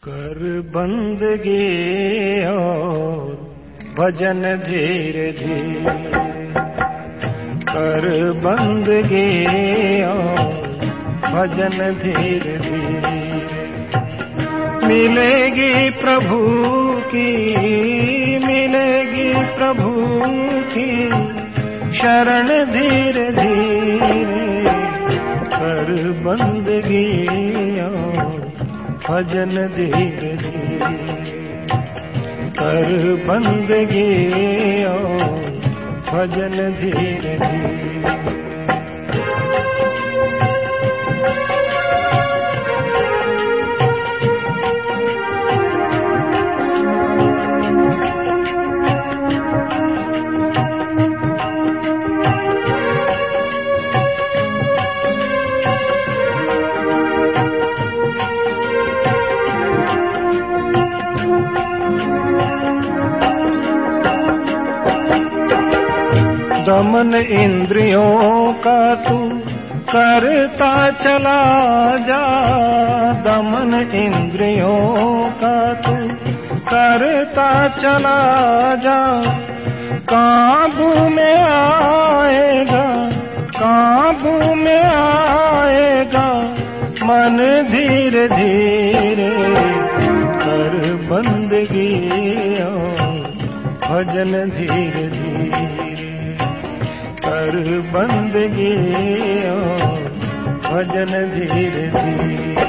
कर बंदगी और भजन धीरे धीरे, कर बंदगी और भजन धीरे धीरे, मिलेगी प्रभु की, मिलेगी प्रभु की शरण धीरे धीरे, कर बंदगी और भजन धीरे धीरे, कर बंदगी और भजन धीरे धीरे। दमन इंद्रियों का तू करता चला जा, दमन इंद्रियों का तू करता चला जा, काबू में आएगा, काबू में आएगा मन धीरे धीरे, कर बंदगी और भजन धीरे धीरे, कर बंदगी और भजन धीरे धीरे।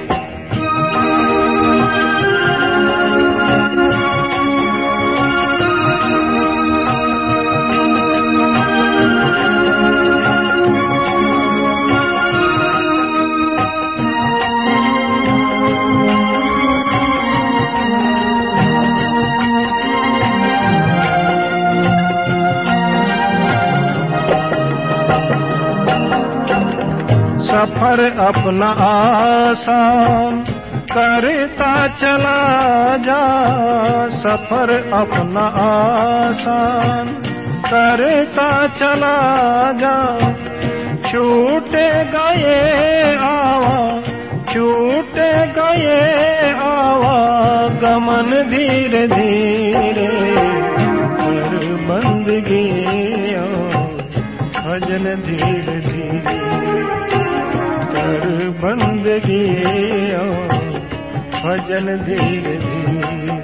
सफर अपना आसान करता चला जा, सफर अपना आसान करता चला जा, छूटे गए आवा, छूटे गए आवा गमन धीरे धीरे, कर बंदगी और भजन धीरे धीरे, कर बंदगी और भजन धीरे धीरे।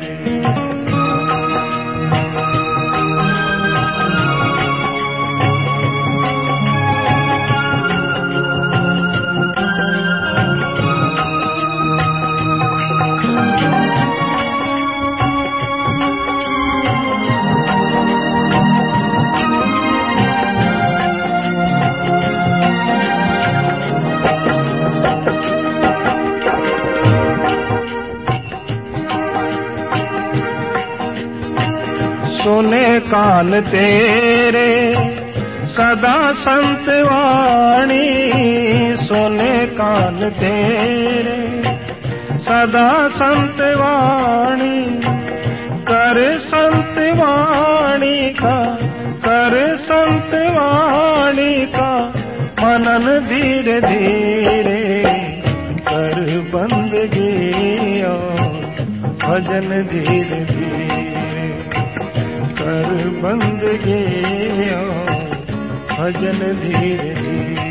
सुने कान तेरे सदा संत वाणी, सुने कान तेरे सदा संत वाणी, कर संत वाणी का, कर संत वाणी का मनन धीरे धीरे, कर बंदगी और भजन धीरे धीरे, कर बंदगी और भजन धीरे धीरे।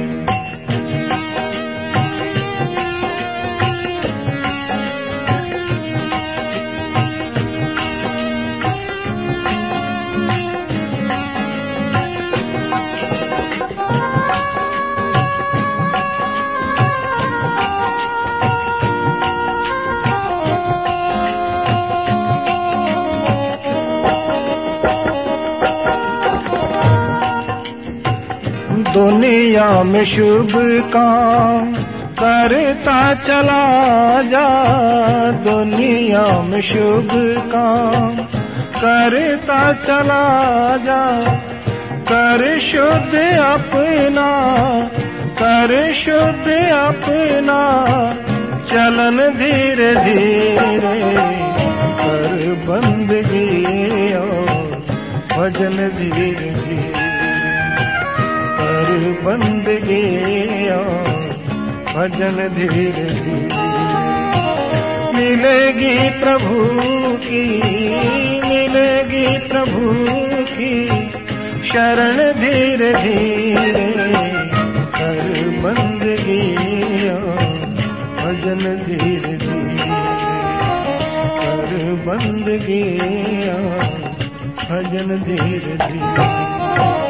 दुनिया में शुभ काम करता चला जा, दुनिया में शुभ काम करता चला जा, कर शुद्ध अपना, कर शुद्ध अपना चलन धीरे धीरे, कर बंदगी और भजन धीरे धीरे, कर बंदगी और भजन धीरे धीरे, मिलेगी प्रभु की, मिलेगी प्रभु की शरण धीरे धीरे, कर बंदगी भजन धीरे धीरे, कर बंदगी भजन धीरे धीरे।